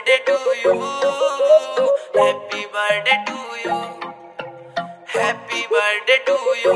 Birthday to you, happy birthday to you, happy birthday to you,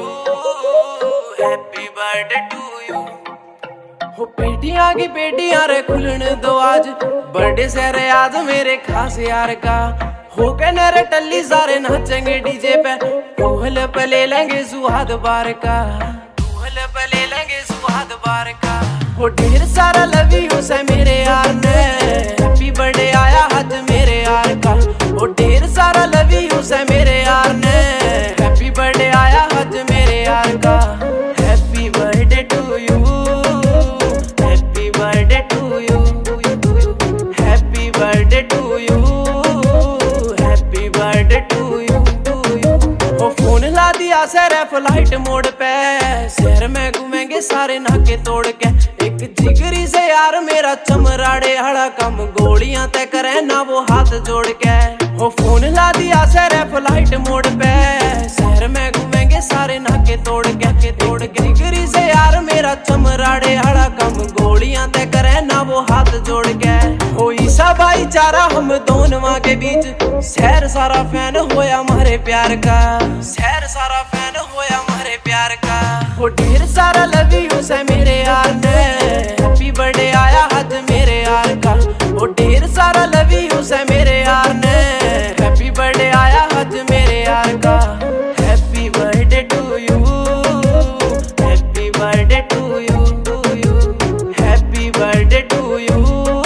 happy birthday to you. हो पेटियां की पेटियां रे खुलन दो आज, बर्थडे से रे आज मेरे खास यार का। हो के नरे टल्ली सारे नाचेंगे डीजे पे, ढोल पे ले लेंगे सुहाग बार का, ढोल पे ले लेंगे सुहाग बार का। हो ढेर सारा लव यू से मेरे यार ने, हैप्पी बर्थडे आया आज मेरे यार का। हो ढेर सारा लव यू से मेरे यार ने, हैप्पी बर्थडे आया आज मेरे यार का। Happy birthday to you, happy birthday to you, happy birthday to you, happy birthday to you. हो फोन ला दिया सर फ्लाइट मोड पे, शहर में घूमेंगे सारे नाके तोड़ के। एक जिगरी से यार मेरा चमराड़े हड़ा कम, गोलियां तय करे ना वो हाथ जोड़ के। हो फोन ला दिया सर फ्लाइट मोड पे, शहर में घूमेंगे सारे नाके तोड़ के तोड़ के। जिगरी से यार मेरा चमराड़े हड़ा कम, गोलियां तय करे ना वो हाथ जोड़ के। हो ईसा भाईचारा हम दोनों के बीच, शहर सारा फैन होया हमारे प्यार का, शहर सारा फैन होया हमारे प्यार का। हो ढेर सारा लव यू से मेरे यार ने, हैप्पी बर्थडे आया आज मेरे यार का। हो ढेर सारा लव यू से मेरे यार ने, हैप्पी बर्थडे आया आज मेरे यार का। Happy birthday to you, happy birthday to you, happy birthday to you,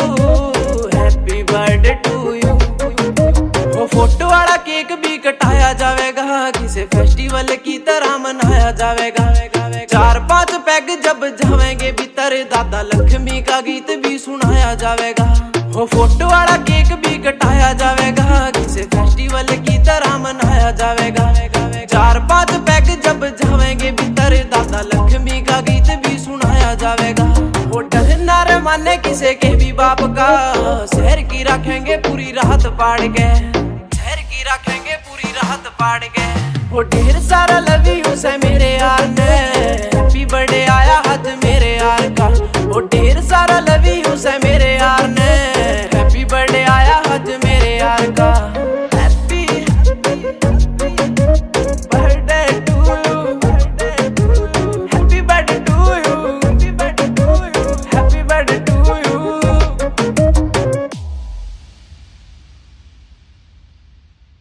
happy birthday to you. वो फोटो वाला केक भी कटाया जाएगा, किसी फेस्टिवल की तरह मनाया जाएगा। 4-5 पैग जब जावेंगे भीतर, दादा लक्ष्मी का गीत भी सुनाया जाएगा। वो फोटो वाला केक भी कटाया जाएगा, किसी फेस्टिवल की तरह मनाया जाएगा। 4-5 पैग जब जावेंगे भीतर, दादा लक्ष्मी का गीत भी सुनाया जाएगा। वो डरना रे माने किसे के भी बाप का, शहर की रखेंगे पूरी रात पाड़ के, शहर की रखेंगे पूरी रात पाड़ के। वो ढेर सारा लव यू से मेरे यार ने, हैप्पी बर्थडे आया आज मेरे यार का। वो ढेर सारा लव यू से मेरे यार ने, हैप्पी बर्थडे आया आज